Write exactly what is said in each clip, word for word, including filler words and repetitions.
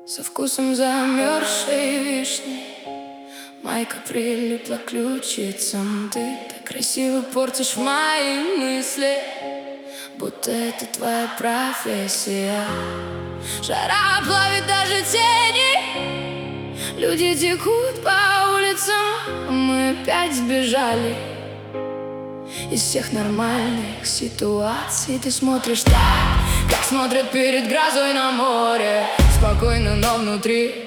Со вкусом замерзшей вишни. Майка прилипла к ключицам. Ты так красиво портишь мои мысли, будто это твоя профессия. Жара плавит даже тени. Люди текут по улицам, а мы опять сбежали из всех нормальных ситуаций. Ты смотришь так, как смотрят перед грозой на море. Спокойно, но внутри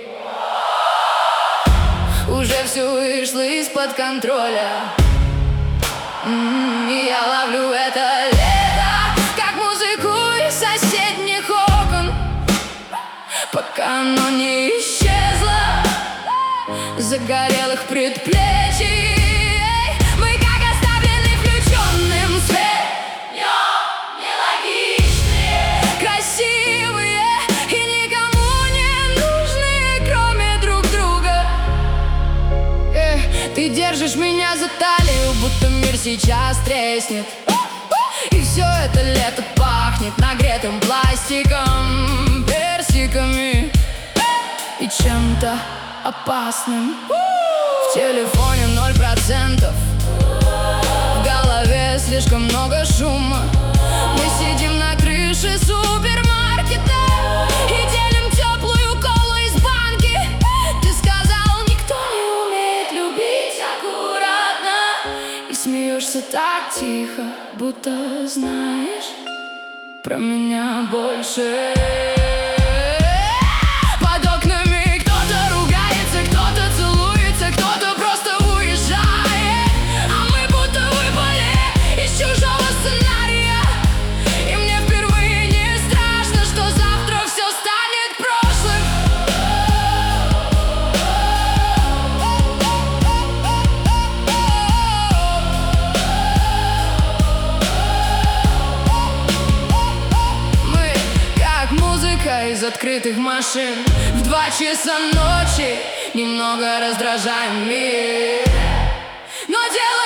уже все вышло из-под контроля. М-м, и я ловлю это лето, как музыку из соседних окон, пока оно не исчезло загорелых предплечий. Мы как оставлены включенным свет, днем нелогичные, красивые и никому не нужные, кроме друг друга. Эх, ты держишь меня за талию, будто мир сейчас треснет. И все это лето пахнет нагретым пластиком, персиками и чем-то опасным. В телефоне ноль процентов, в голове слишком много шума. Мы сидим на крыше супермаркета и делим теплую колу из банки. Ты сказал, никто не умеет любить аккуратно, и смеешься так тихо, будто знаешь про меня больше. Из открытых машин в два часа ночи немного раздражаем мир, но дело